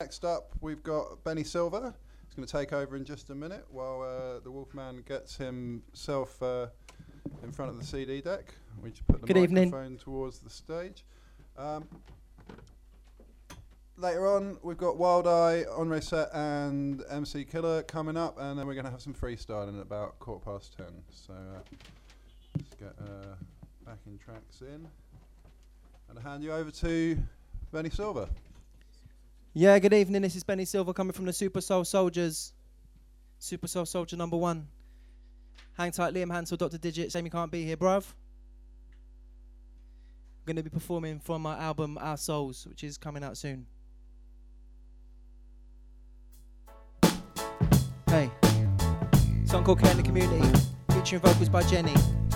next up, we've got Benny Silver. He's going to take over in just a minute while the Wolfman gets himself in front of the CD deck. We just put the microphone towards the stage. Later on, we've got Wild Eye, Henri Set, and MC Killer coming up, and then we're going to have some freestyling at about 10:15. So let's get backing tracks in. And I'll hand you over to Benny Silver. Yeah, good evening. This is Benny Silver coming from the Super Soul Soldiers. Super Soul Soldier number 1. Hang tight, Liam Hansel, Dr. Digit. Shame you can't be here, bruv. I'm going to be performing from my album Our Souls, which is coming out soon. Hey. Song called Care in the Community, featuring vocals by Jenny.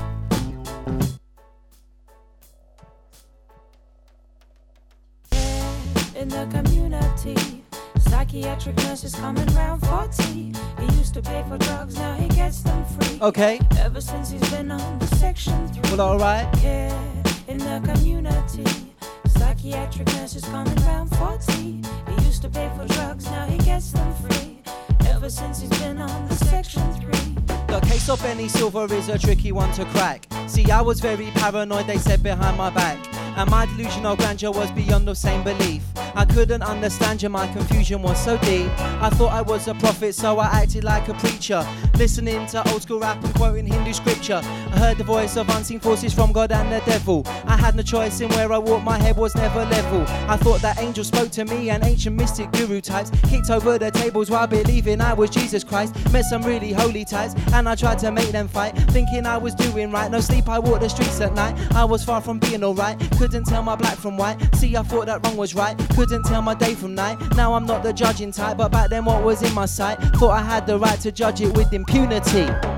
In the community, psychiatric nurses coming round 40. He used to pay for drugs, now he gets them free. Okay. Ever since he's been on the Section 3. Well, alright. Care in the community, psychiatric nurses coming round 40. He used to pay for drugs, now he gets them free. Ever since he's been on the Section 3. The case of Benny Silver is a tricky one to crack. See, I was very paranoid, they said behind my back. And my delusional grandeur was beyond the same belief. I couldn't understand you, my confusion was so deep. I thought I was a prophet, so I acted like a preacher, listening to old school rap and quoting Hindu scripture. I heard the voice of unseen forces from God and the devil. I had no choice in where I walked, my head was never level. I thought that angel spoke to me, and ancient mystic guru types kicked over the tables while believing I was Jesus Christ. Met some really holy types, and I tried to make them fight, thinking I was doing right. No sleep, I walked the streets at night. I was far from being alright, couldn't tell my black from white. See, I thought that wrong was right, couldn't tell my day from night. Now I'm not the judging type, but back then what was in my sight? Thought I had the right to judge it with impunity.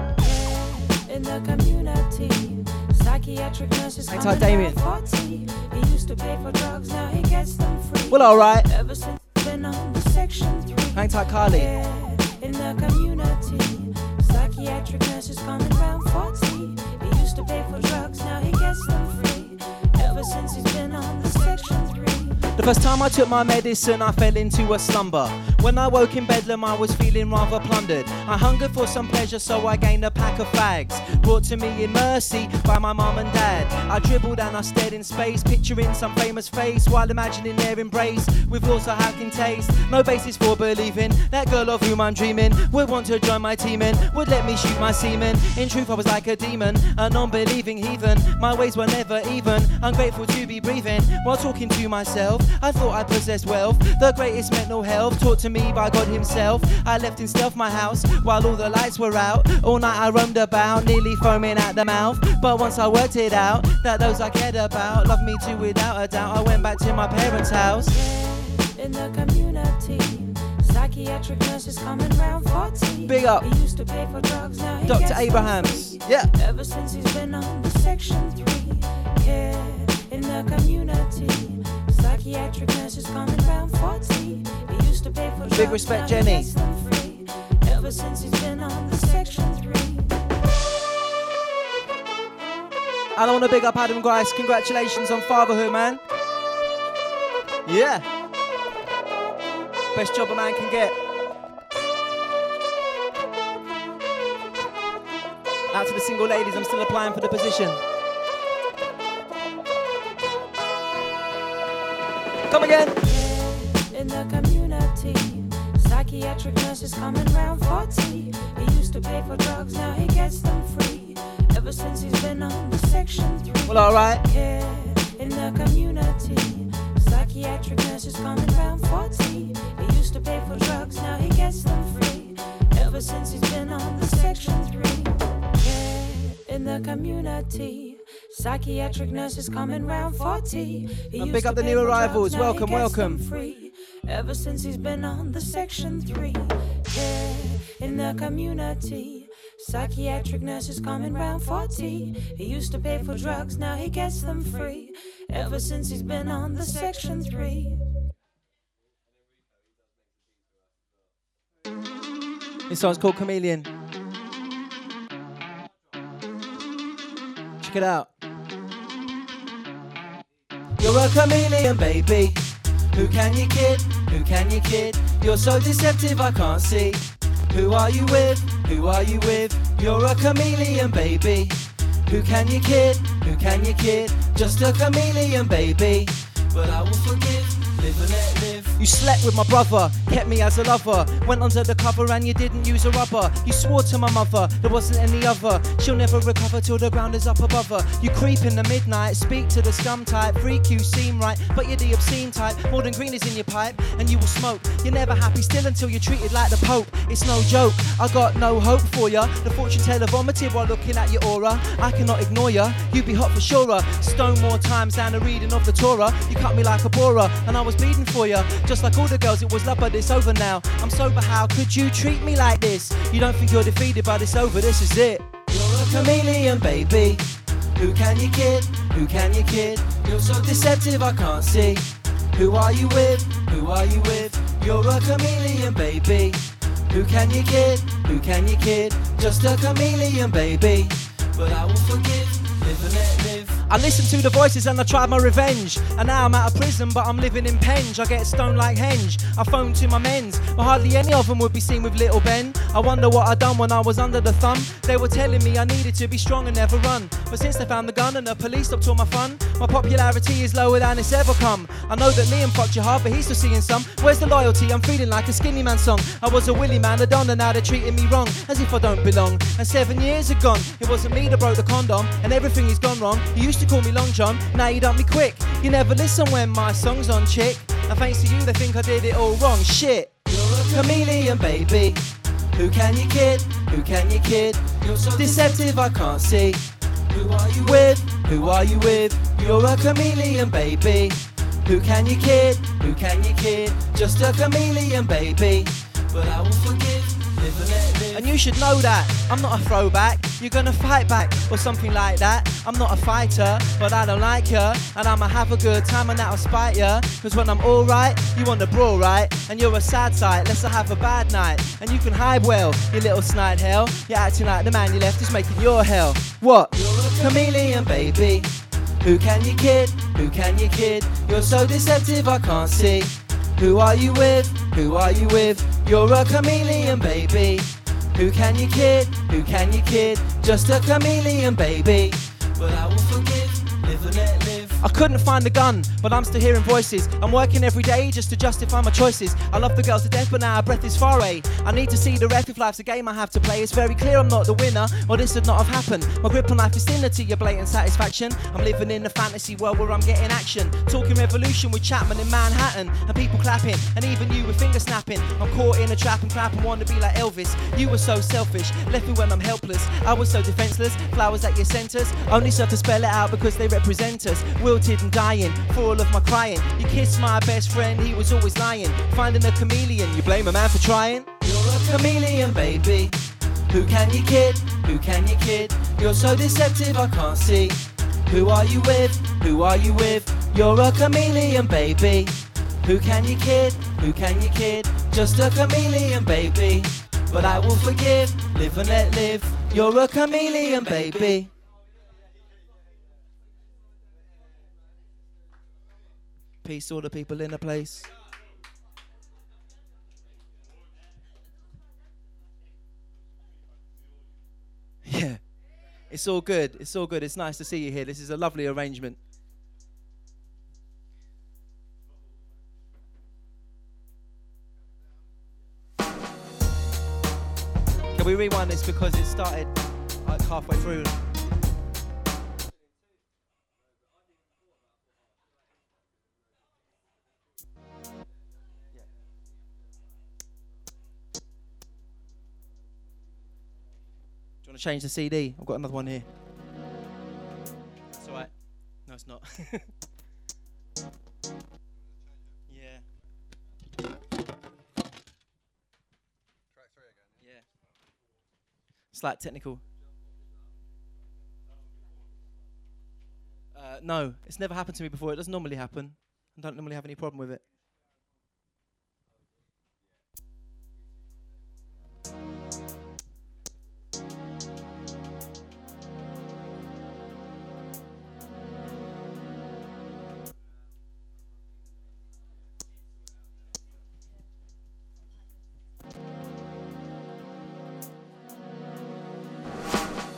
In the community, psychiatric nurses coming Damien. 40. He used to pay for drugs, now he gets them free. Well, alright. Ever since been on the Section 3. Hang tight, Carly. In the community, psychiatric nurses coming round 40. He used to pay for drugs, now he gets them free. Ever since he's been on the Section 3. The first time I took my medicine, I fell into a slumber. When I woke in Bedlam, I was feeling rather plundered. I hungered for some pleasure, so I gained a pack of fags, brought to me in mercy by my mum and dad. I dribbled and I stared in space, picturing some famous face, while imagining their embrace with laws I can taste. No basis for believing that girl of whom I'm dreaming would want to join my team and would let me shoot my semen. In truth, I was like a demon, a non-believing heathen. My ways were never even, ungrateful to be breathing while talking to myself. I thought I possessed wealth, the greatest mental health taught to me by God himself. I left in stealth my house while all the lights were out. All night I roamed about, nearly foaming at the mouth. But once I worked it out, that those I cared about loved me too without a doubt, I went back to my parents' house. In the community, psychiatric nurses coming round 40. Big up. He used to pay for drugs, now he Dr. gets Abrahams. them free. Yeah. Ever since he's been on the Section 3. Care in the community, psychiatric nurses coming round 40. He used to pay for drugs, Big respect, now Jenny. he gets them free. Ever since he's been on the Section 3. I want to big up Adam Grice. Congratulations on fatherhood, man. Yeah. Best job a man can get. Out to the single ladies, I'm still applying for the position. Come again. In the community, psychiatric nurses coming round 40. He used to pay for drugs, now he gets them free. Ever since he's been on the Section 3. Well, alright. Care in the community, psychiatric nurses coming round 40. He used to pay for drugs, now he gets them free. Ever since he's been on the Section 3. Care in the community, psychiatric nurses coming round 40. And big up the new arrivals. Welcome, welcome. Free. Ever since he's been on the Section 3. Care in the community, psychiatric nurses coming round 40. He used to pay for drugs, now he gets them free. Ever since he's been on the Section 3. This song's called Chameleon. Check it out. You're a chameleon, baby. Who can you kid? Who can you kid? You're so deceptive I can't see. Who are you with? Who are you with? You're a chameleon, baby. Who can you kid? Who can you kid? Just a chameleon, baby. But I will forgive, live and let live. You slept with my brother, kept me as a lover. Went under the cover and you didn't use a rubber. You swore to my mother, there wasn't any other. She'll never recover till the ground is up above her. You creep in the midnight, speak to the scum type. Freak you seem right, but you're the obscene type. More than green is in your pipe, and you will smoke. You're never happy still until you're treated like the Pope. It's no joke, I got no hope for ya. The fortune teller vomited while looking at your aura. I cannot ignore ya, you be hot for sure. Stone more times than a reading of the Torah. You cut me like a borer, and I was bleeding for ya. Just like all the girls, it was love, but it's over now. I'm sober, how could you treat me like this? You don't think you're defeated, but it's over, this is it. You're a chameleon, baby. Who can you kid? Who can you kid? You're so deceptive, I can't see. Who are you with? Who are you with? You're a chameleon, baby. Who can you kid? Who can you kid? Just a chameleon, baby. But I will forgive, live and let live. I listened to the voices and I tried my revenge. And now I'm out of prison, but I'm living in Penge. I get stoned like Henge. I phoned to my mens, but hardly any of them would be seen with little Ben. I wonder what I done when I was under the thumb. They were telling me I needed to be strong and never run. But since they found the gun and the police stopped all my fun, my popularity is lower than it's ever come. I know that Liam fucked you hard, but he's still seeing some. Where's the loyalty? I'm feeling like a Skinny Man song. I was a willy man, a don, and now they're treating me wrong, as if I don't belong. And 7 years are gone, it wasn't me that broke the condom, and everything has gone wrong. You used to call me Long John, now you dump me quick. You never listen when my song's on, chick. And thanks to you, they think I did it all wrong. Shit. You're a chameleon, baby. Who can you kid? Who can you kid? You're so deceptive, I can't see. Who are you with? Who are you with? You're a chameleon, baby. Who can you kid? Who can you kid? Just a chameleon, baby. But I will forgive, live and let live. And you should know that I'm not a throwback. You're gonna fight back or something like that. I'm not a fighter, but I don't like ya. And I'ma have a good time and that'll spite ya. Cause when I'm alright, you want the brawl, right? And you're a sad sight, let's have a bad night. And you can hide well, you little snide hell. You're acting like the man you left is making your hell. What? You're a chameleon, baby. Who can you kid? Who can you kid? You're so deceptive, I can't see. Who are you with? Who are you with? You're a chameleon, baby. Who can you kid? Who can you kid? Just a chameleon, baby. But I will forgive, live and let live. I couldn't find the gun, but I'm still hearing voices. I'm working every day just to justify my choices. I love the girls to death, but now our breath is far away. I need to see the ref if life's a game I have to play. It's very clear I'm not the winner, or this would not have happened. My grip on life is thinner to your blatant satisfaction. I'm living in a fantasy world where I'm getting action. Talking revolution with Chapman in Manhattan, and people clapping, and even you with finger snapping. I'm caught in a trap and clap and want to be like Elvis. You were so selfish, left me when I'm helpless. I was so defenseless, flowers at your centers only serve to spell it out because they represent us. Wilted and dying for all of my crying. You kissed my best friend, he was always lying. Finding a chameleon, you blame a man for trying. You're a chameleon, baby. Who can you kid? Who can you kid? You're so deceptive, I can't see. Who are you with? Who are you with? You're a chameleon, baby. Who can you kid? Who can you kid? Just a chameleon, baby. But I will forgive, live and let live. You're a chameleon, baby. Peace to all the people in the place. Yeah, it's all good. It's all good. It's nice to see you here. This is a lovely arrangement. Can we rewind this because it started like halfway through? Do you want to change the CD? I've got another one here. That's alright. No, it's not. Yeah. Track 3 again. Yeah. Slight technical. No, it's never happened to me before. It doesn't normally happen. I don't normally have any problem with it.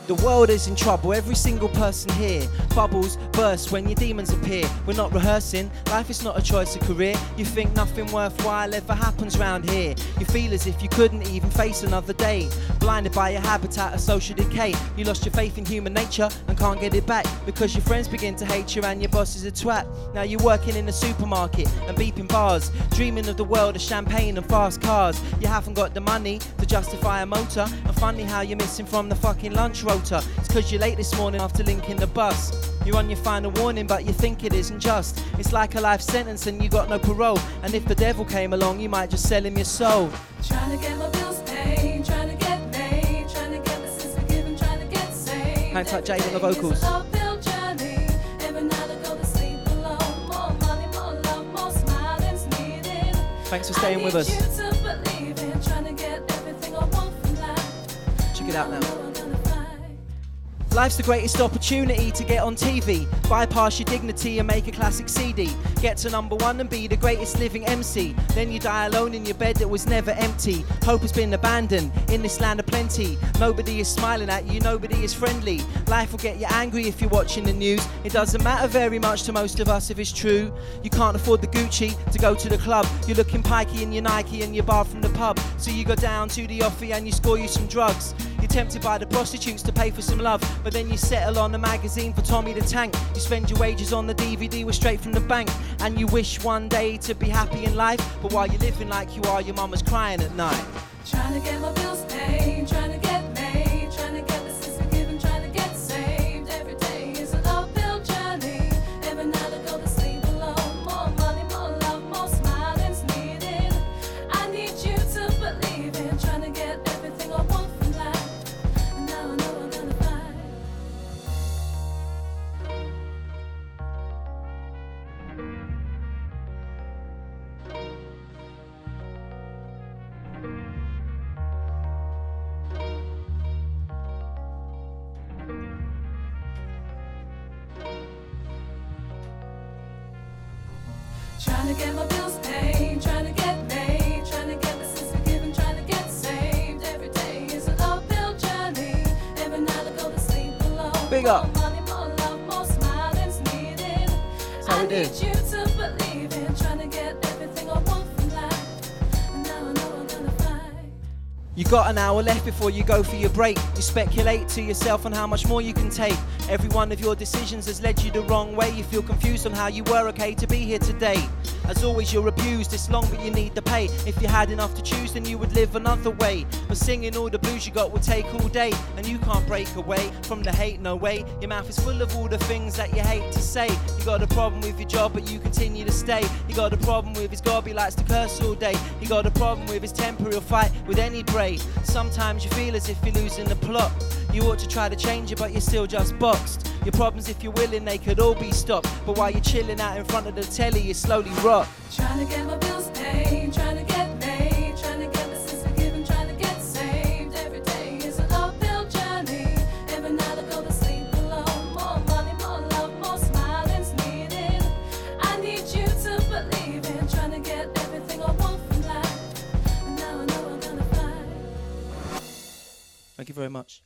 The world is in trouble, every single person here. Bubbles burst when your demons appear. We're not rehearsing, life is not a choice of career. You think nothing worthwhile ever happens round here. You feel as if you couldn't even face another day. Blinded by your habitat of social decay. You lost your faith in human nature and can't get it back because your friends begin to hate you and your boss is a twat. Now you're working in a supermarket and beeping bars, dreaming of the world of champagne and fast cars. You haven't got the money to justify a motor, and funny how you're missing from the fucking lunch rotor. It's cause you're late this morning after linking the bus. You're on your final warning but you think it isn't just. It's like a life sentence and you got no parole. And if the devil came along you might just sell him your soul. Trying to get my bills paid, trying to get paid, trying to get my sins forgiven, trying to get saved. Hang tight, Jade, on the vocals. It's an uphill journey. Every night I go to sleep alone. More money, more love, more smiling's needed. Thanks for staying with us. I need you to believe in, trying to get everything I want from life. Check it out now. Life's the greatest opportunity to get on TV, bypass your dignity and make a classic CD, get to #1 and be the greatest living MC. Then you die alone in your bed that was never empty. Hope has been abandoned in this land of plenty. Nobody is smiling at you, nobody is friendly. Life will get you angry if you're watching the news. It doesn't matter very much to most of us if it's true. You can't afford the Gucci to go to the club. You're looking pikey in your Nike and your bar from the pub. So you go down to the offie and you score you some drugs. You're tempted by the prostitutes to pay for some love, but then you settle on a magazine for Tommy the Tank. You spend your wages on the DVD with straight from the bank, and you wish one day to be happy in life, but while you're living like you are, your mama's crying at night. Trying to get my bills paid, trying to get paid, trying to get the sins forgiven, trying to get saved. Every day is an uphill journey. Every night I go to sleep alone. More money, more love, more smiling's needed. I need you to believe in, trying to get everything I want from life. And now I know I'm gonna find. Trying to get my bills paid, trying to get paid, trying to get my sins forgiven, trying to get saved. Every day is an uphill journey. Every night I go to sleep alone. Big up. More money, more love, more smiling's needed. That's how we do. I need you to believe in, trying to get everything I want from life. And now I know I'm gonna find. You got an hour left before you go for your break. You speculate to yourself on how much more you can take. Every one of your decisions has led you the wrong way. You feel confused on how you were okay to be here today. As always, you're abused, it's long but you need the pay. If you had enough to choose, then you would live another way. But singing all the blues you got will take all day, and you can't break away from the hate, no way. Your mouth is full of all the things that you hate to say. You got a problem with your job, but you continue to stay. You got a problem with his gob, he likes to curse all day. You got a problem with his temper, he'll fight with any bray. Sometimes you feel as if you're losing the plot. You ought to try to change it, but you're still just boxed. Your problems, if you're willing, they could all be stopped. But while you're chilling out in front of the telly, you slowly rot. Trying to get my bills paid, trying to get paid, trying to get my sins forgiven, trying to get saved. Every day is an uphill journey. Every night I go to sleep alone. More money, more love, more smiling's needed. I need you to believe in, trying to get everything I want from life. And now I know I'm gonna find. Thank you very much.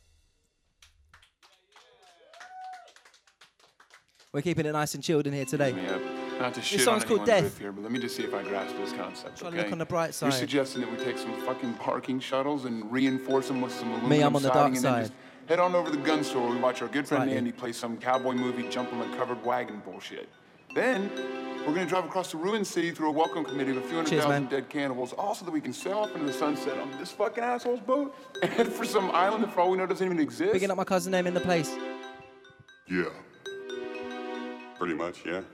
We're keeping it nice and chilled in here today. Not to shit This on song's called anyone's Death. riff here, but let me just see if I grasp this concept. Try to Okay? look on the bright You're side. suggesting that we take some fucking parking shuttles and reinforce them with some aluminum Me, I'm on the siding dark and then side. just head on over to the gun store where we watch our good friend Right here. Andy play some cowboy movie, jump on a covered wagon bullshit. Then we're gonna drive across the ruined city through a welcome committee of a few hundred Cheers, thousand man. dead cannibals, all so that we can sail off into the sunset on this fucking asshole's boat and head for some island that for all we know doesn't even exist. Picking up my cousin name in the place. Yeah. Pretty much, yeah.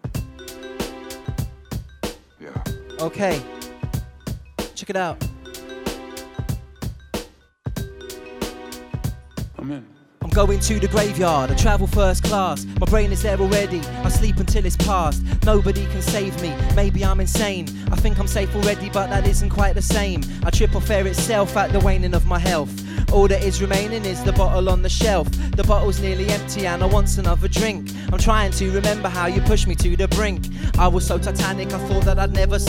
Yeah. Okay. Check it out. I'm in. I'm going to the graveyard, I travel first class. My brain is there already, I sleep until it's past. Nobody can save me, maybe I'm insane. I think I'm safe already, but that isn't quite the same. I trip off air itself at the waning of my health. All that is remaining is the bottle on the shelf. The bottle's nearly empty and I want another drink. I'm trying to remember how you pushed me to the brink. I was so titanic I thought that I'd never sink.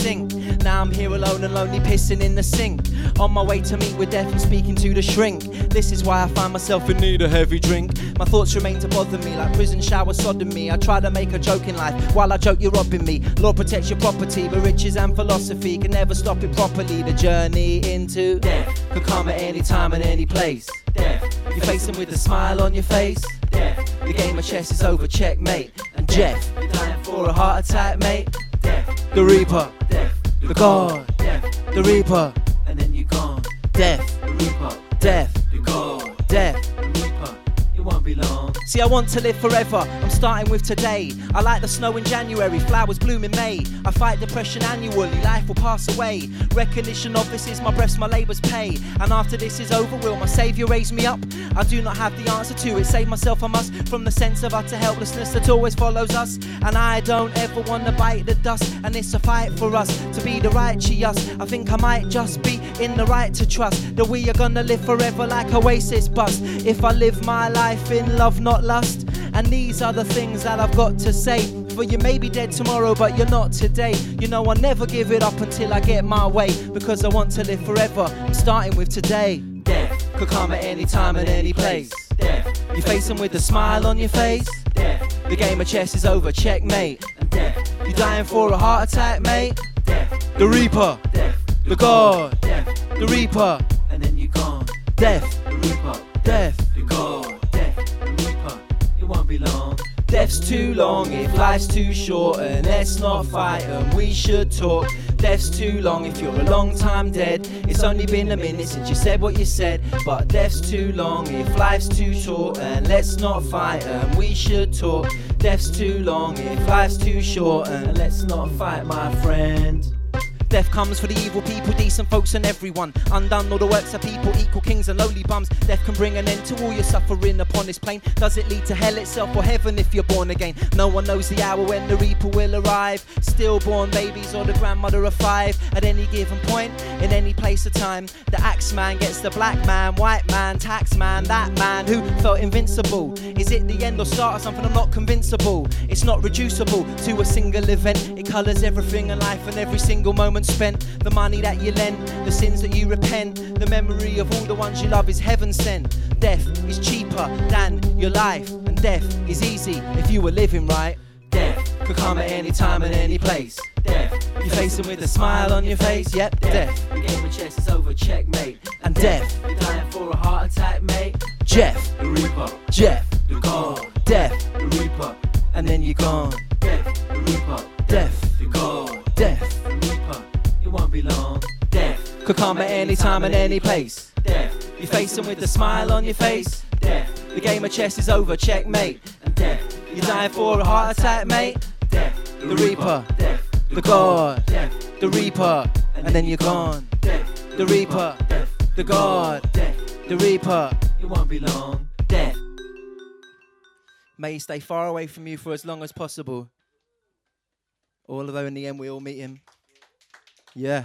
Now I'm here alone and lonely, pissing in the sink. On my way to meet with death and speaking to the shrink. This is why I find myself in need of heavy drink. My thoughts remain to bother me like prison shower sodomy. I try to make a joke in life, while I joke you're robbing me. Law protects your property, but riches and philosophy can never stop it properly. The journey into death could come at any time and any place. Death, you face him with a smile on your face. Death, the game of chess is over, checkmate. And Jeff, you're dying for a heart attack, mate. Death, the Reaper. Death, the God. Death, the Reaper. And then you're gone. Death, the Reaper. Death, the God. Death, the Reaper. It won't be long. See, I want to live forever, I'm starting with today. I like the snow in January, flowers bloom in May. I fight depression annually, life will pass away. Recognition of this is my breaths, my labour's pay. And after this is over, will my saviour raise me up? I do not have the answer to it, save myself I must. From the sense of utter helplessness that always follows us. And I don't ever want to bite the dust. And it's a fight for us, to be the righteous. I think I might just be in the right to trust that we are gonna live forever like Oasis bust. If I live my life in love, not lust. And these are the things that I've got to say. For you may be dead tomorrow, but you're not today. You know I'll never give it up until I get my way, because I want to live forever. I'm starting with today. Death could come at any time and any place. Death, you face him with a smile on your face. Death, the game of chess is over, checkmate. And death, you dying for a heart attack, mate. Death, the Reaper. Death, the God. Death, the Reaper. And then you're gone. Death, the Reaper. Death, the God. Won't be long. Death's too long if life's too short, and let's not fight and we should talk. Death's too long if you're a long time dead. It's only been a minute since you said what you said. But death's too long if life's too short, and let's not fight and we should talk. Death's too long if life's too short, and let's not fight, my friend. Death comes for the evil people, decent folks and everyone. Undone all the works of people, equal kings and lowly bums. Death can bring an end to all your suffering upon this plane. Does it lead to hell itself or heaven if you're born again? No one knows the hour when the Reaper will arrive. Stillborn babies or the grandmother of 5. At any given point, in any place or time, the axe man gets the black man, white man, tax man, that man who felt invincible. Is it the end or start of something? I'm not convincible. It's not reducible to a single event. It colours everything in life and every single moment spent. The money that you lend, the sins that you repent, the memory of all the ones you love is heaven sent. Death is cheaper than your life, and death is easy if you were living right. Death could come at any time and any place. Death, you face him with a smile on your face. Yep, death, the game of chess is over, checkmate. And death, you're dying for a heart attack, mate. Jeff, the Reaper. Jeff, the God. Death, the Reaper. And then you're gone. Death, the Reaper. Death, the God. Death, the Reaper. It won't be long. Death could come at any time and any place. Death, you face him with a smile on your face. Death, the game of chess is over, checkmate. And death, you're dying for a heart attack, mate. Death, the Reaper. Death, the God. Death, the Reaper. And then you're gone. Death, the Reaper. Death, the God. Death, the Reaper. It won't be long. Death. May he stay far away from you for as long as possible. Although in the end we all meet him. Yeah.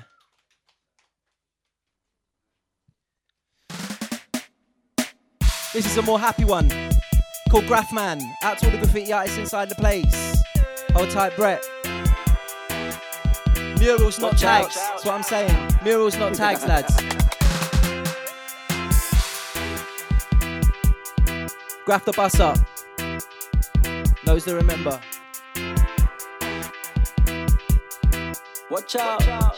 This is a more happy one called Graphman. Out to all the graffiti artists inside the place. Hold tight, Brett. Murals, not tags. That's what I'm saying. Murals, not tags, lads. Graph the bus up. Those that remember. Watch out.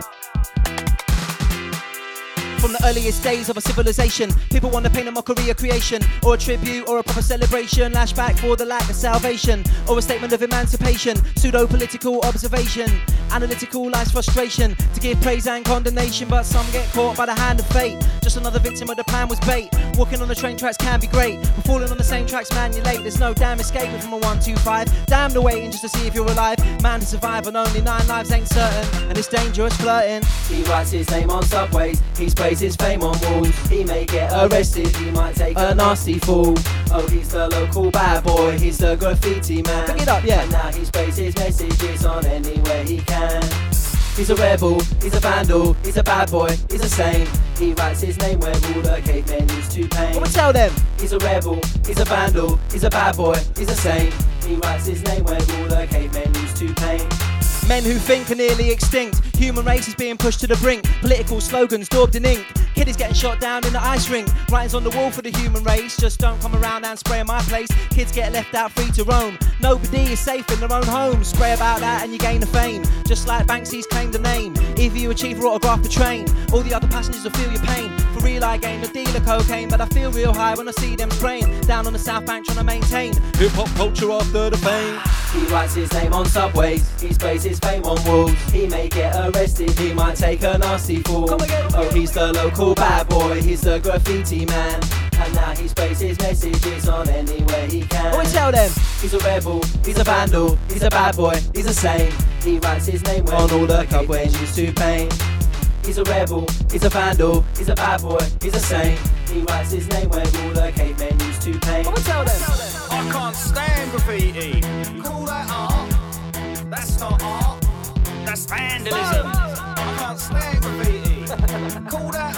From the earliest days of a civilization, people want to paint a mockery of creation, or a tribute, or a proper celebration, lashback for the lack of salvation, or a statement of emancipation, pseudo-political observation, analytical life's frustration, to give praise and condemnation, but some get caught by the hand of fate. Just another victim of the plan was bait. Walking on the train tracks can be great, but falling on the same tracks, man, you're late. There's no damn escaping from a 125. Damn the waiting just to see if you're alive. Man to survive on only 9 lives ain't certain, and it's dangerous flirting. He writes his name on subways, he sprays his fame on walls. He may get arrested, he might take a nasty fall. Oh, he's the local bad boy, he's the graffiti man. Pick it up, yeah. And now he sprays his messages on anywhere he can. He's a rebel, he's a vandal, he's a bad boy, he's a saint. He writes his name where all the cavemen used to paint. Come on, tell them. He's a rebel, he's a vandal, he's a bad boy, he's a saint. He writes his name where all the cavemen used to paint. Men who think are nearly extinct. Human race is being pushed to the brink. Political slogans daubed in ink. Kiddies getting shot down in the ice rink. Writings on the wall for the human race. Just don't come around and spray in my place. Kids get left out free to roam. Nobody is safe in their own home. Spray about that and you gain the fame. Just like Banksy's claimed the name. Either you achieve or autograph the train. All the other passengers will feel your pain. For real I gain the deal of cocaine. But I feel real high when I see them spraying. Down on the South Bank trying to maintain hip-hop culture after the fame. He writes his name on subways, he sprays his fame on walls. He may get arrested, he might take a nasty fall. Oh, he's the local bad boy, he's the graffiti man. And now he sprays his messages on anywhere he can. Always tell them he's a rebel, he's a vandal, he's a bad boy, he's a saint. He writes his name on all the cavemen used to paint. He's a rebel, he's a vandal, he's a bad boy, he's a saint. He writes his name where all the cavemen used to paint. Always tell them I can't stand graffiti. Call that art? That's not art. That's vandalism. I can't stand graffiti. Call that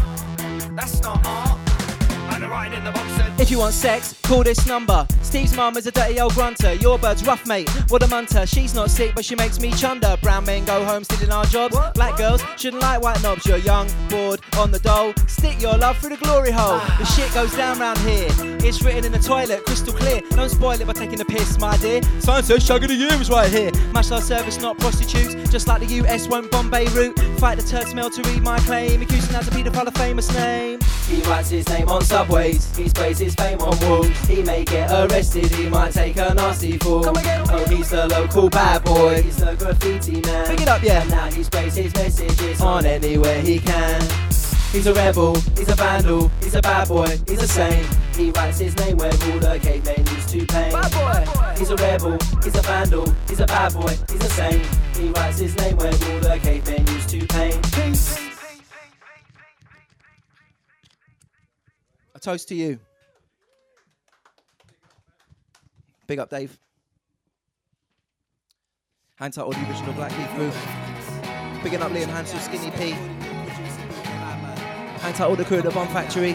art? That's not art. And the writing in the box said, if you want sex, call this number. Steve's mum is a dirty old grunter. Your bird's rough, mate. What a munter. She's not sick, but she makes me chunder. Brown men go home stealing our jobs. Black girls shouldn't like white knobs. You're young, bored, on the dole. Stick your love through the glory hole. The shit goes down round here. It's written in the toilet, crystal clear. Don't spoil it by taking a piss, my dear. Sign says Shag of the Year is right here. Match our service, not prostitutes. Just like the US won't bomb Beirut. Fight the turd smell to read my claim. Accusing as a paedophile, a famous name. He writes his name on subways, he sprays his fame on walls. He may get arrested, he might take a nasty fall. Oh, he's the local bad boy, he's the graffiti man. Pick it up, yeah. And now he sprays his messages on anywhere he can. He's a rebel, he's a vandal, he's a bad boy, he's a saint. He writes his name where all the cavemen used to paint. Bad boy. He's a rebel, he's a vandal, he's a bad boy, he's a saint. He writes his name where all the cavemen used to paint. Peace. A toast to you. Big up, Dave. Hand tight all the original Blackheath Roof. Bigging up Liam Hansel, Skinny P. Hand tight all the crew at the Bomb Factory.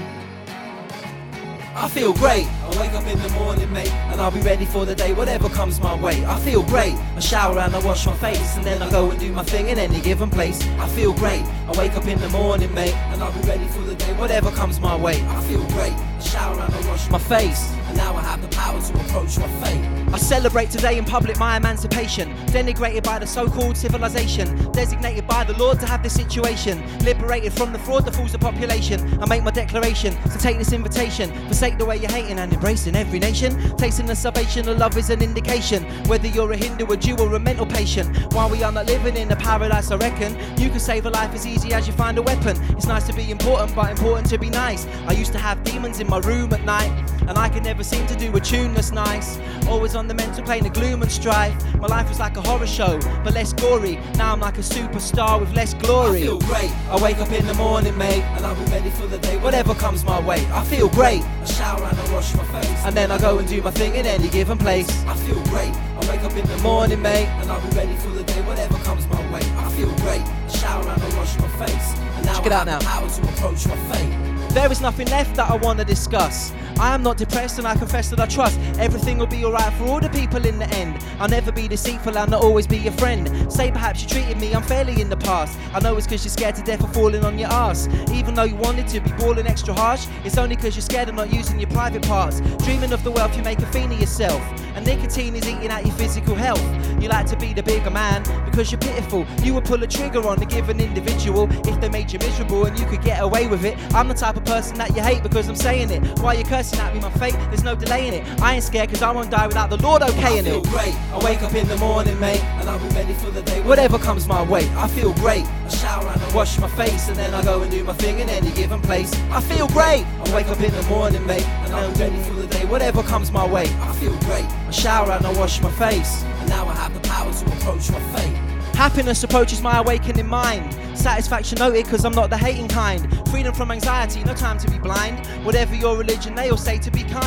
I feel great, I wake up in the morning, mate, and I'll be ready for the day, whatever comes my way. I feel great, I shower and I wash my face, and then I go and do my thing in any given place. I feel great, I wake up in the morning, mate, and I'll be ready for the day, whatever comes my way. I feel great, I shower and I wash my face, and now I have the power to approach my fate. I celebrate today in public my emancipation, denigrated by the so-called civilization, designated by the Lord to have this situation, liberated from the fraud that fools the population. I make my declaration to take this invitation, forsake the way you're hating and embracing every nation. Tasting the salvation of love is an indication, whether you're a Hindu, a Jew or a mental patient. While we are not living in a paradise, I reckon you can save a life as easy as you find a weapon. It's nice to be important, but important to be nice. I used to have demons in my room at night, and I could never seem to do a tune that's nice. Always on the mental plane of gloom and strife. My life was like a horror show, but less gory. Now I'm like a superstar with less glory. I feel great, I wake up in the morning, mate, and I'll be ready for the day, whatever comes my way. I feel great, I shower and I wash my face, and then I go and do my thing in any given place. I feel great, I wake up in the morning, mate, and I'll be ready for the day, whatever comes my way. I feel great, I shower and I wash my face, and now check it out now. The power to approach my fate. There is nothing left that I want to discuss. I am not depressed and I confess that I trust everything will be alright for all the people in the end. I'll never be deceitful and I'll always be your friend. Say perhaps you treated me unfairly in the past. I know it's cause you're scared to death of falling on your ass. Even though you wanted to be balling extra harsh, it's only cause you're scared of not using your private parts. Dreaming of the wealth you make a fiend of yourself, and nicotine is eating at your physical health. You like to be the bigger man because you're pitiful. You would pull a trigger on a given individual if they made you miserable and you could get away with it. I'm the type of person that you hate because I'm saying it. Why you cursing at me, my fate? There's no delaying it. I ain't scared cause I won't die without the Lord okaying it. I feel great, I wake up in the morning, mate, and I'll be ready for the day, whatever comes my way. I feel great, I shower and I wash my face, and then I go and do my thing in any given place. I feel great, I wake up in the morning, mate, and I'll be ready for the day, whatever comes my way. I feel great, I shower and I wash my face, and now I have the power to approach my fate. Happiness approaches my awakening mind. Satisfaction noted cause I'm not the hating kind. Freedom from anxiety, no time to be blind. Whatever your religion, they all say to be kind.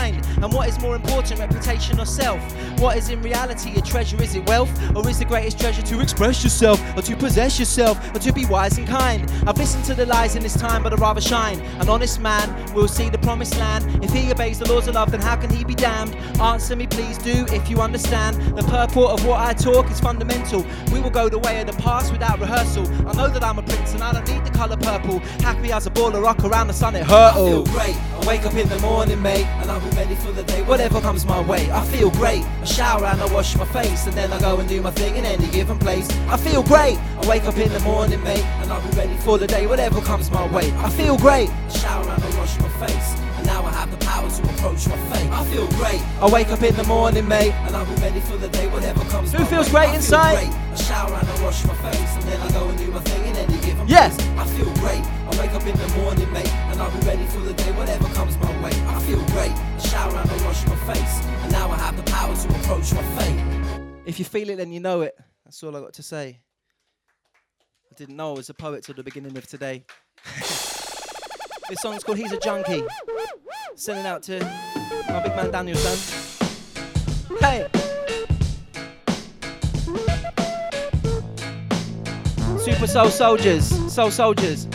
And what is more important, reputation or self? What is in reality a treasure? Is it wealth? Or is the greatest treasure to express yourself, or to possess yourself, or to be wise and kind? I've listened to the lies in this time, but I'd rather shine. An honest man will see the promised land. If he obeys the laws of love, then how can he be damned? Answer me please do, if you understand. The purport of what I talk is fundamental. We will go the way of the past without rehearsal. I know that I'm a prince and I don't need the colour purple. Happy as a baller, rock around the sun, it hurt. I feel great. I wake up in the morning, mate, and I'll be ready for the day, whatever comes my way. I feel great. I shower and I wash my face, and then I go and do my thing in any given place. I feel great. I wake up in the morning, mate, and I'll be ready for the day, whatever comes my way. I feel great. I shower and I wash my face, and now I have the power to approach my fate. I feel great. I wake up in the morning, mate, and I'll be ready for the day, whatever comes my way. Who feels great inside? I shower and I wash my face, and then I go and do my thing in any given Yes. place. I feel great. I wake up in the morning, mate, and I'll be ready for the day, whatever comes my way. I feel great. I shower and I wash my face, and now I have the power to approach my fate. If you feel it, then you know it. That's all I got to say. I didn't know I was a poet till the beginning of today. This song's called He's a Junkie. Sending out to my big man Daniel, son. Hey! Super soul soldiers, soldiers.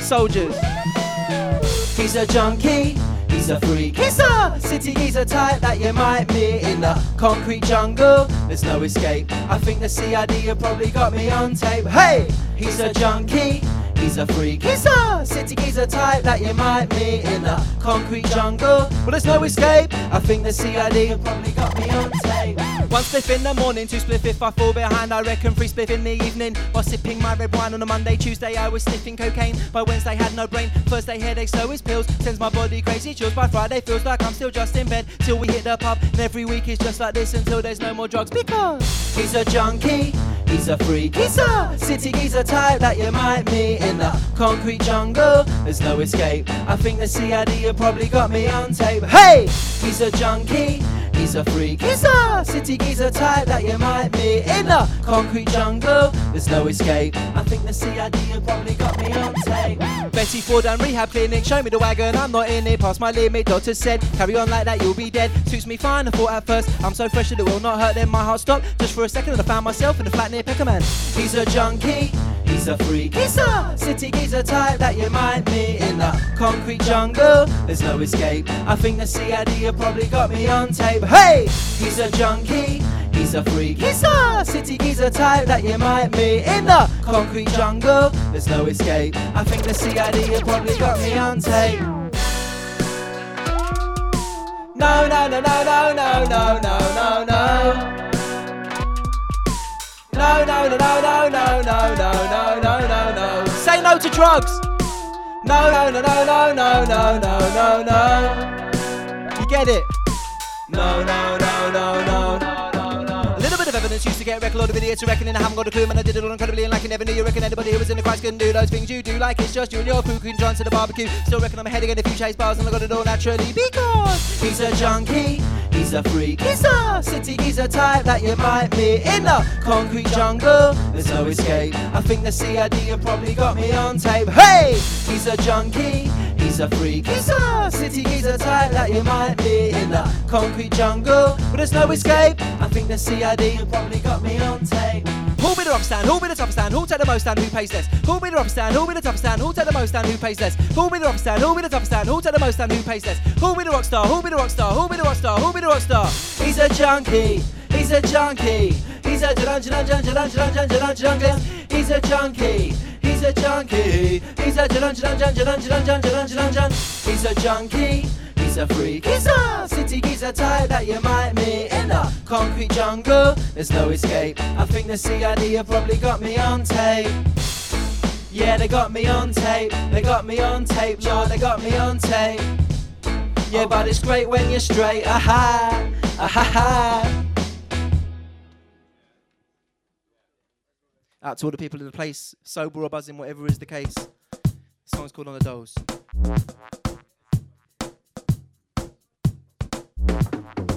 He's a junkie, he's a freak, he's a city geezer type that you might meet in the concrete jungle. There's no escape. I think the CID have probably got me on tape. Hey, he's a junkie, he's a freak, he's a city geezer type that you might meet in the concrete jungle. Well, there's no escape. I think the CID have probably got me on tape. One spliff in the morning, two spliff if I fall behind. I reckon 3 spliff in the evening while sipping my red wine on a Monday. Tuesday I was sniffing cocaine. By Wednesday had no brain. Thursday headache, so is pills. Sends my body crazy chills. By Friday feels like I'm still just in bed till we hit the pub. And every week is just like this until there's no more drugs, because he's a junkie, he's a freak, he's a city geezer type that you might meet in the concrete jungle. There's no escape. I think the CID have probably got me on tape. Hey, he's a junkie, he's a freak, he's a city geezer type that you might meet in the concrete jungle. There's no escape. I think the CID have probably got me on tape. Betty Ford and rehab clinic, show me the wagon, I'm not in it, past my limit. Doctor said, carry on like that, you'll be dead. Suits me fine, I thought at first, I'm so fresh that it will not hurt. Then my heart stopped just for a second and I found myself in a flat near Peckerman. He's a junkie, he's a freak, he's a city geezer type that you might meet in the concrete jungle. There's no escape. I think the CID have probably got me on tape. Hey, he's a junkie, he's a freak, he's a city geezer type that you might meet in the concrete jungle. There's no escape. I think the CID have probably got me on tape. No, no, no, no, no, no, no, no, no, no. No, no, no, no, no, no, no, no, no, no, no. Say no to drugs. No, no, no, no, no, no, no, no, no, no. You get it? No, no, no, no, no, no, no. A little bit of evidence used to get a record of video to reckoning. I haven't got a clue, man. I did it all incredibly and like you never knew. You reckon anybody who was in the Christ can do those things you do? Like it's just you and your poo can join to the barbecue. Still reckon I'm heading in a few chase bars and I got it all naturally because he's a junkie, he's a freak, he's a city geezer type that you might meet in the concrete jungle. There's no escape. I think the CID have probably got me on tape. Hey, he's a junkie, he's a freak, he's a city geezer type that you might meet in the concrete jungle. But there's no escape. I think the CID have probably got me on tape. Who'll be the rock stand? Who'll be the top stand? Who'll take the most stand? Who pays less? Who'll be the rock stand? Who'll be the top stand? Who'll take the most stand? Who pays less? Who'll be the rock stand? Who'll be the top stand? Who'll take the most stand? Who pays less? Who'll be the rock star? Who'll be the rock star? Who'll be the rock star? Who'll be the rock star? He's a junkie, he's a junkie, he's a junkie, he's a junkie, he's a junkie, he's a he's a junkie, he's a freak, he's a city geezer type that you might meet in the concrete jungle. There's no escape. I think the CID have probably got me on tape. Yeah, they got me on tape. They got me on tape, Lord, they got me on tape. Yeah, but it's great when you're straight. Aha, aha. Out to all the people in the place, sober or buzzing, whatever is the case. This song's called On the Doze. I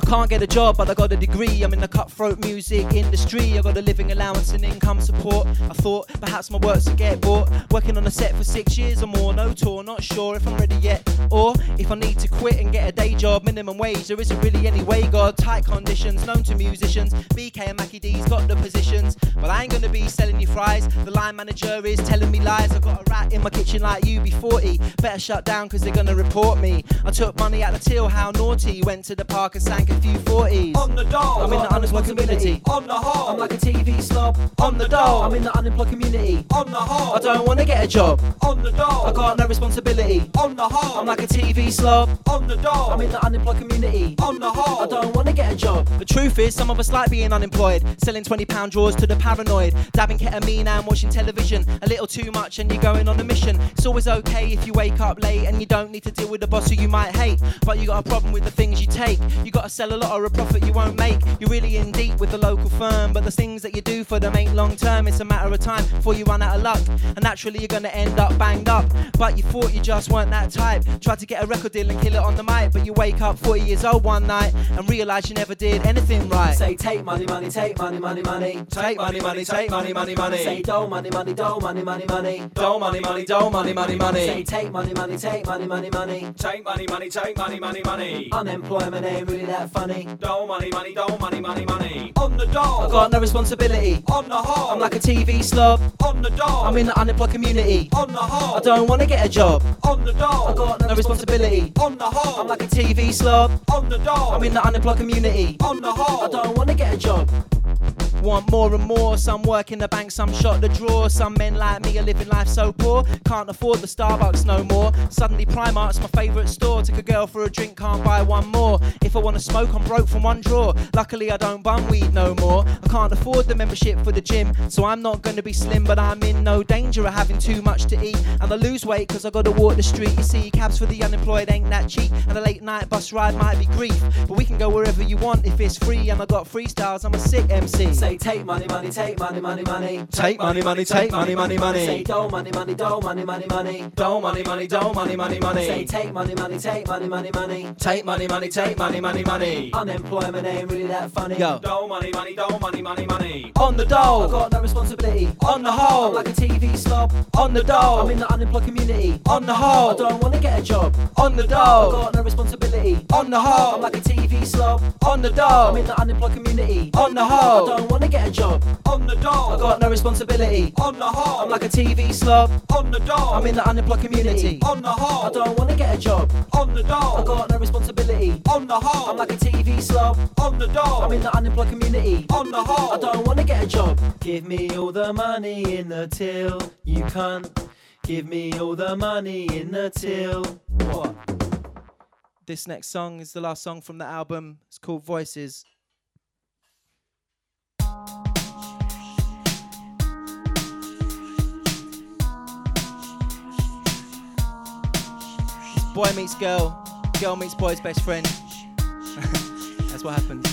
can't get a job, but I got a degree. I'm in the cutthroat music industry. I got a living allowance and income support. I thought perhaps my works would get bought. Working on a set for 6 years or more, no tour, not sure if I'm ready yet. Or if I need to quit and get a day job, minimum wage, there isn't really any way, God. Tight conditions, known to musicians. BK and Mackie D's got the positions. But I ain't gonna be selling you fries. The line manager is telling me lies. I've got a rat in my kitchen like you be 40. Better shut down cause they're gonna report me. I took money out the till, how naughty. Went to the park and sank a few 40s. On the dole, I'm in the unemployed community. On the whole, I'm like a TV slob. On the dole, I'm in the unemployed community. On the whole, I don't wanna get a job. On the dole, I got no responsibility. On the whole, I'm like a TV slob. On the dole, I'm in the unemployed community. On the whole, I don't wanna get a job. The truth is, some of us like being unemployed. Selling £20 drawers to the paranoid. Dabbing ketamine and watching television. A little too much and you're going on a mission. It's always okay if you wake up late and you don't need to deal with the boss who you might hate. But you got a problem with the things you take. You gotta sell a lot or a profit you won't make. You're really in deep with the local firm, but the things that you do for them ain't long term. It's a matter of time before you run out of luck. And naturally you're gonna end up banged up. But you thought you just weren't that type. Tried to get a record deal and kill it on the mic. But you wake up 40 years old one night and realise you never did anything right. Say take money, money, take money, money, money. Take money, money, take money, money, money. Say dough, money, money, dough, money, money, money. Dough, money, money, dough, money, money, money. Say take money, money, take money, money, money. Take money, money, take money, money, money. Unemployment ain't really that funny. Dough, money, money, dough, money, money, money. On the dole, I got no responsibility. On the whole, I'm like a TV slob. On the dole, I'm in the unemployed community. On the whole, I don't wanna get a job. On the dole, I got no responsibility. On the whole, I'm like a TV slob. On the dole, I'm in the unemployed community. On the whole, I don't wanna get a job. Want more and more, some work in the bank, some shot the drawer. Some men like me are living life so poor, can't afford the Starbucks no more. Suddenly Primark's my favourite store. Took a girl for a drink, can't buy one more. If I wanna smoke, I'm broke from one drawer. Luckily I don't bum weed no more. I can't afford the membership for the gym, so I'm not gonna be slim, but I'm in no danger of having too much to eat. And I lose weight cause I gotta walk the street. You see, cabs for the unemployed ain't that cheap, and a late night bus ride might be grief. But we can go wherever you want if it's free, and I got freestyles, I'm a sick MC. Say take money, money, take money, money, money. Take money, money, take money, money, money. Say dough, money, money, dough, money, money, money. Dough, money, money, dough, money, money, money. Say take money, money, take money, money, money. Take money, money, take money, money, money. Unemployment ain't really that funny. Yo. Dough, money, money, dough, money, money, money. On the dole, I got no responsibility. On the whole, I'm like a TV slob. On the dole, I'm in the unemployed community. On the whole, I don't wanna get a job. On the I dole, got no responsibility. On the whole, I'm like a TV slob. On the I'm dole, in the unemployed community. On the I whole, don't wanna get a job. On the dole, I got no responsibility. on the whole, I'm like a TV slob. on the dole, I'm in the unemployed community. on the whole, I don't wanna get a job. on the I dole, got no responsibility. on the whole, I'm like a TV slob. on the dole, I'm in the unemployed community. on the whole. I don't wanna get a job. Give me all the money in the till, you cunt. Give me all the money in the till. What? This next song is the last song from the album. It's called Voices. It's boy meets girl, girl meets boy's best friend. That's what happens.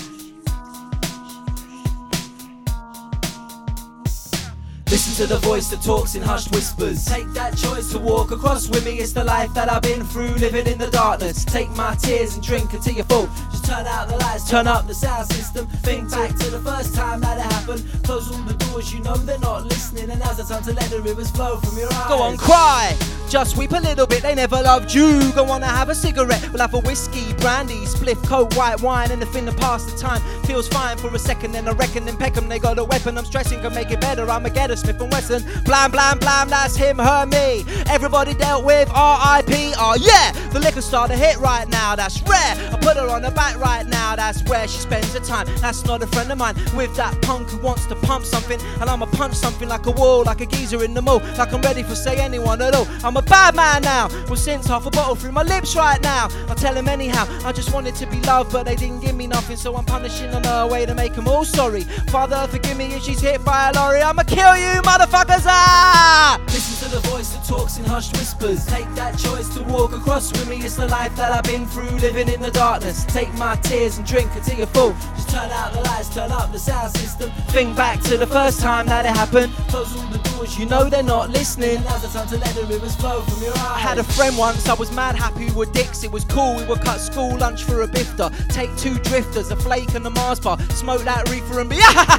Listen to the voice that talks in hushed whispers. Take that choice to walk across with me. It's the life that I've been through, living in the darkness. Take my tears and drink until you're full. Just turn out the lights, turn up the sound system. Think back to the first time that it happened. Close all the doors, you know they're not listening. And now's the time to let the rivers flow from your eyes. Go on, cry! Just weep a little bit, they never loved you. Go on and have a cigarette, we'll have a whiskey, brandy, spliff, coke, white wine. Anything to pass the time feels fine for a second. Then I reckon in Peckham they got a weapon. I'm stressing, can make it better, I'ma get a Smith & Wesson. Blam, blam, blam, that's him, her, me. Everybody dealt with R.I.P. Oh yeah, the liquor star to hit right now, that's rare. I put her on the back right now, that's where she spends her time. That's not a friend of mine, with that punk who wants to pump something. And I'ma punch something like a wall, like a geezer in the mall. Like I'm ready for say anyone at all. I'm a bad man now, well since half a bottle through my lips right now. I'll tell him anyhow, I just wanted to be loved, but they didn't give me nothing. So I'm punishing on her way to make them all sorry. Father forgive me if she's hit by a lorry, I'ma kill you motherfuckers, ah! Listen to the voice that talks in hushed whispers. Take that choice to walk across with me. It's the life that I've been through, living in the darkness. Take my tears and drink until you're full. Just turn out the lights, turn up the sound system. Think back to the first time that it happened. Close all the doors, you know they're not listening. Now's the time to let the rivers flow from your eyes. I had a friend once, I was mad happy with dicks. It was cool, we would cut school lunch for a bifter. Take 2 drifters, a flake and a Mars bar. Smoke that reefer and be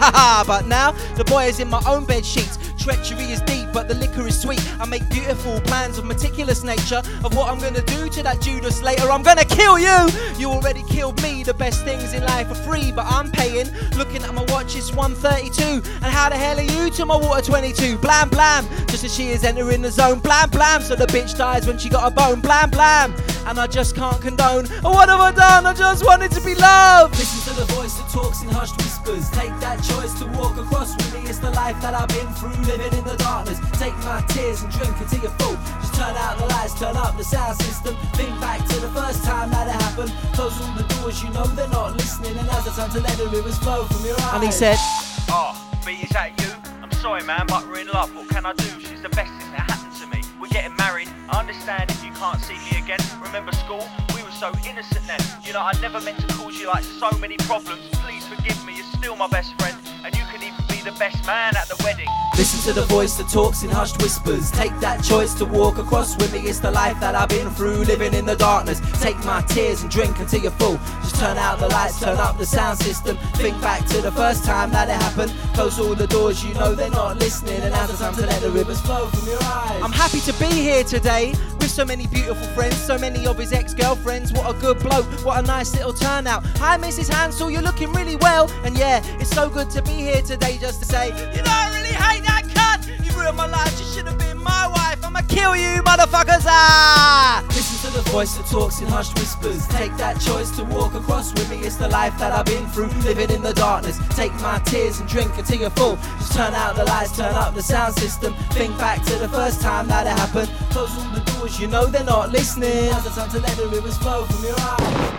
But now, the boy is in my own bed sheets. Treachery is deep, but the liquor is sweet. I make beautiful plans of meticulous nature of what I'm gonna do to that Judas later. I'm gonna kill you! You already killed me. The best things in life are free, but I'm paying. Looking at my watch, it's 1:32. And how the hell are you to my water 22? Blam blam, just as she is entering the zone. Blam blam, so the bitch dies when she got a bone. Blam blam, and I just can't condone. Oh, what have I done? I just wanted to be loved. Listen to the voice that talks in hushed whispers. Take that choice to walk across with me. It's the life that I've been through, living in the darkness. Take my tears and drink until you're full. Just turn out the lights, turn up the sound system. Think back to the first time that it happened. Close all the doors, you know they're not listening. And now's the time to let the rivers flow from your eyes. And he said, "Oh, B, is that you? I'm sorry, man, but we're in love. What can I do? She's the best thing that happened to me. We're getting married. I understand if you can't see me again. Remember school? We were so innocent then. You know, I never meant to cause you like so many problems. Please forgive me. You're still my best friend, and you can even be the best man at the wedding." Listen to the voice that talks in hushed whispers. Take that choice to walk across with me. It's the life that I've been through, living in the darkness. Take my tears and drink until you're full. Just turn out the lights, turn up the sound system. Think back to the first time that it happened. Close all the doors, you know they're not listening. And now's the time to let the rivers flow from your eyes. I'm happy to be here today with so many beautiful friends, so many of his ex-girlfriends. What a good bloke, what a nice little turnout. Hi Mrs. Hansel, you're looking really well. And yeah, it's so good to be here today just to say, you know, I really hate that cunt. You ruined my life, you should have been my wife. I'ma kill you motherfuckers, ah! Listen to the voice that talks in hushed whispers. Take that choice to walk across with me. It's the life that I've been through, living in the darkness. Take my tears and drink until you're full. Just turn out the lights, turn up the sound system. Think back to the first time that it happened. Close all the doors, you know they're not listening. Now's the time to let the rivers flow from your eyes.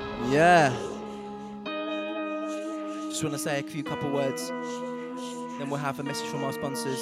Yeah. Just want to say a few couple words. Then we'll have a message from our sponsors.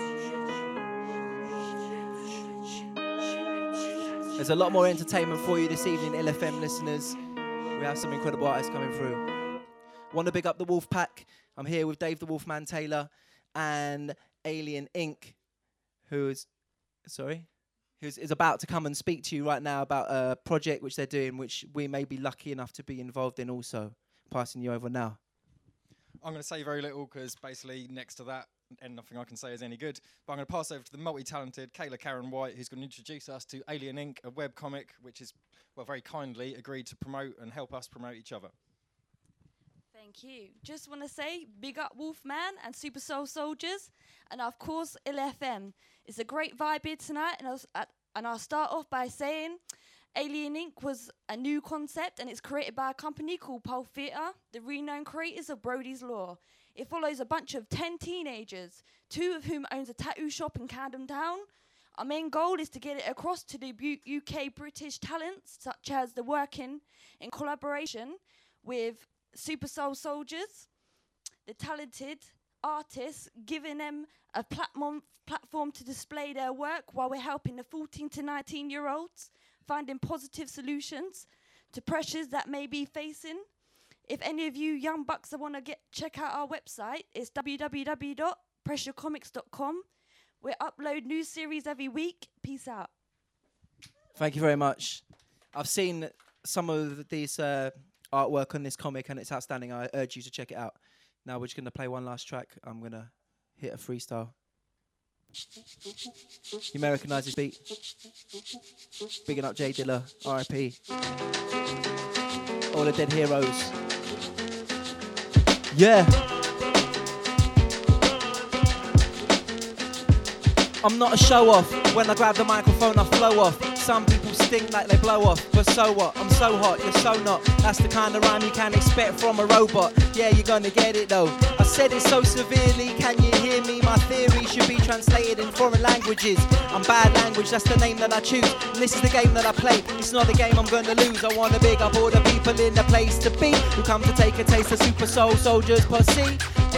There's a lot more entertainment for you this evening, LFM listeners. We have some incredible artists coming through. Want to big up the Wolf Pack. I'm here with Dave the Wolfman Taylor and Alien Inc., who is about to come and speak to you right now about a project which they're doing, which we may be lucky enough to be involved in also. Passing you over now. I'm going to say very little because basically next to that, and nothing I can say is any good. But I'm going to pass over to the multi-talented Kayla Karen White, who's going to introduce us to Alien Inc., a webcomic which is, well, very kindly agreed to promote and help us promote each other. Thank you. Just want to say big up Wolfman and Super Soul Soldiers, and of course LFM. It's a great vibe here tonight, and I'll start off by saying Alien Inc. was a new concept, and it's created by a company called Pulp Theatre, the renowned creators of Brody's Law. It follows a bunch of 10 teenagers, 2 of whom owns a tattoo shop in Camden Town. Our main goal is to get it across to the UK British talents, such as the working in collaboration with Super Soul Soldiers, the talented artists, giving them a platform to display their work while we're helping the 14 to 19-year-olds finding positive solutions to pressures that may be facing. If any of you young bucks want to check out our website, it's www.pressurecomics.com. We upload new series every week. Peace out. Thank you very much. I've seen some of these artwork on this comic, and it's outstanding. I urge you to check it out. Now we're just going to play one last track. I'm going to hit a freestyle. You may recognise this beat. Bigging up Jay Dilla, R.I.P. All the dead heroes. Yeah. I'm not a show-off. When I grab the microphone, I flow off. Some people stink like they blow off, but so what? I'm so hot, you're so not. That's the kind of rhyme you can expect from a robot. Yeah, you're gonna get it though. I said it so severely, can you hear me? My theory should be translated in foreign languages. I'm bad language, that's the name that I choose. And this is the game that I play, it's not the game I'm gonna lose. I wanna big up all the people in the place to be, who come to take a taste of Super Soul Soldiers posse.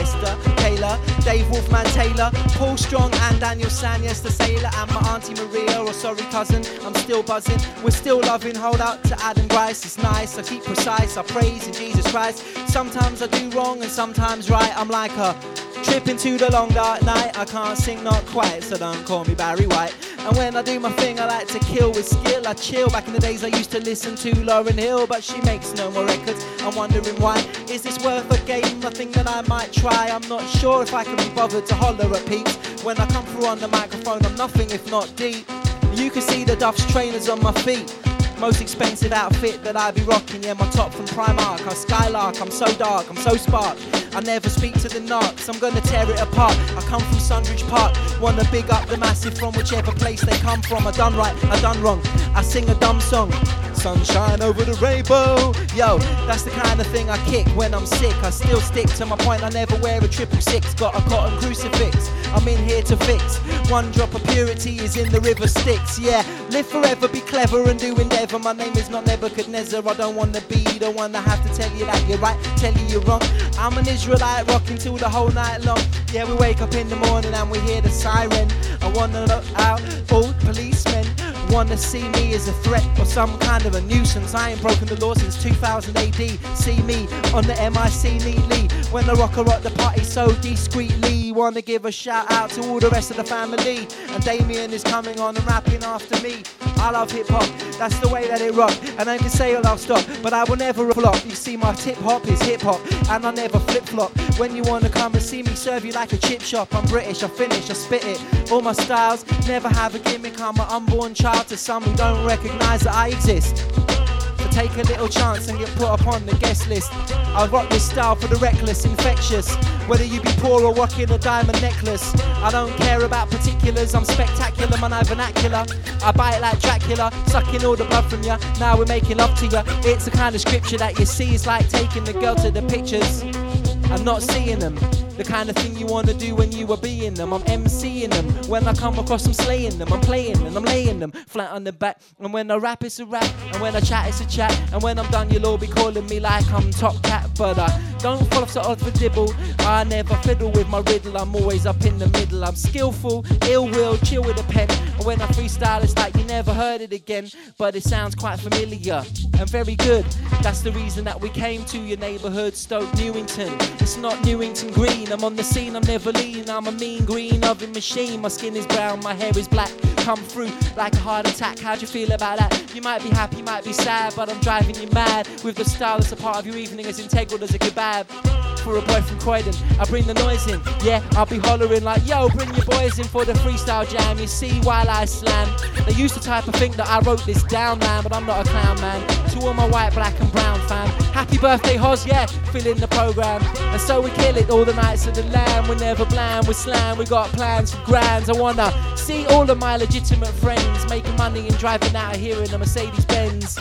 Esther, Kayla, Dave Wolfman Taylor, Paul Strong and Daniel Sanyas the sailor, and my auntie Maria, or sorry cousin, I'm still buzzing, we're still loving, hold up to Adam Grice, it's nice, I keep precise, I praise in Jesus Christ, sometimes I do wrong and sometimes right, I'm like a trip into the long dark night, I can't sing not quite, so don't call me Barry White. And when I do my thing, I like to kill with skill. I chill. Back in the days I used to listen to Lauryn Hill, but she makes no more records. I'm wondering why. Is this worth a game? A thing that I might try. I'm not sure if I can be bothered to holler at peeps. When I come through on the microphone, I'm nothing if not deep. You can see the Duff's trainers on my feet. Most expensive outfit that I be rocking, yeah, my top from Primark. I skylark, I'm so dark, I'm so spark. I never speak to the narcs, I'm gonna tear it apart. I come from Sunbridge Park, wanna big up the massive from whichever place they come from. I done right, I done wrong, I sing a dumb song. Sunshine over the rainbow. Yo, that's the kind of thing I kick when I'm sick. I still stick to my point, I never wear a 666. Got a cotton crucifix, I'm in here to fix. One drop of purity is in the river Styx. Yeah, live forever, be clever and do endeavour. My name is not Nebuchadnezzar, I don't wanna be the one that have to tell you that you're right, tell you you're wrong. I'm an Israelite rocking till the whole night long. Yeah, we wake up in the morning and we hear the siren. I wanna look out, all policemen wanna see me as a threat or some kind of a nuisance. I ain't broken the law since 2000 AD. See me on the MIC neatly when I rock the party so discreetly. Wanna give a shout out to all the rest of the family. And Damien is coming on and rapping after me. I love hip hop, that's the way that it rock. And I can say I'll stop, but I will never flop. You see, my tip hop is hip hop, and I never flip flop. When you wanna come and see me, serve you like a chip shop. I'm British, I finish, I spit it. All my styles never have a gimmick. I'm an unborn child to some who don't recognise that I exist. So take a little chance and get put up on the guest list. I rock this style for the reckless, infectious. Whether you be poor or rocking a diamond necklace, I don't care about particulars. I'm spectacular, man, I vernacular. I bite like Dracula, sucking all the blood from ya. Now we're making love to ya. It's the kind of scripture that you see. It's like taking the girl to the pictures and not seeing them. The kind of thing you wanna do when you are being them. I'm MCing them. When I come across, I'm slaying them. I'm playing and I'm laying them flat on the back. And when I rap, it's a rap. And when I chat, it's a chat. And when I'm done, you'll all be calling me like I'm Top Cat. But I don't fall off sort of a dibble. I never fiddle with my riddle. I'm always up in the middle. I'm skillful, ill will, chill with a pen. And when I freestyle, it's like you never heard it again. But it sounds quite familiar and very good. That's the reason that we came to your neighbourhood, Stoke Newington. It's not Newington Green. I'm on the scene, I'm never lean. I'm a mean green oven machine. My skin is brown, my hair is black. Come through like a heart attack. How'd you feel about that? You might be happy, you might be sad, but I'm driving you mad. With the style that's a part of your evening as integral as a kebab. For a boy from Croydon, I bring the noise in. Yeah, I'll be hollering like, yo, bring your boys in for the freestyle jam. You see, while I slam, they used to type of think that I wrote this down, man, but I'm not a clown, man. To all my white, black and brown fam, happy birthday, Hoz, yeah, fill in the program. And so we kill it all the nights of the land. We're never bland, we're slam, we got plans for grands. I wanna see all of my legitimate friends making money and driving out of here in a Mercedes-Benz.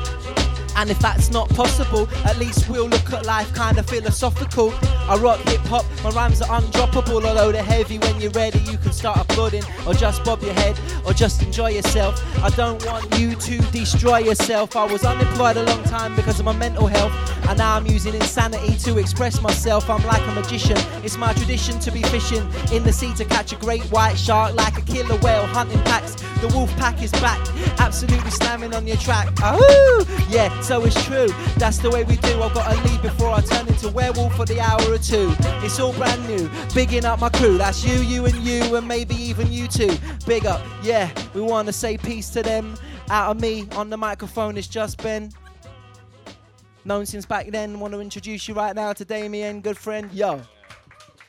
And if that's not possible, at least we'll look at life kinda philosophical. I rock hip-hop, my rhymes are undroppable. Although they're heavy, when you're ready you can start applauding. Or just bob your head, or just enjoy yourself. I don't want you to destroy yourself. I was unemployed a long time because of my mental health, and now I'm using insanity to express myself. I'm like a magician, it's my tradition to be fishing in the sea to catch a great white shark. Like a killer whale hunting packs, the wolf pack is back, absolutely slamming on your track. Ahoo! Yeah, so it's true, that's the way we do. I've got to leave before I turn into werewolf for the hour or two. It's all brand new, bigging up my crew. That's you and maybe even you too. Big up, yeah, we want to say peace to them. Out of me, on the microphone it's just Ben. Known since back then, want to introduce you right now to Damien, good friend, yo.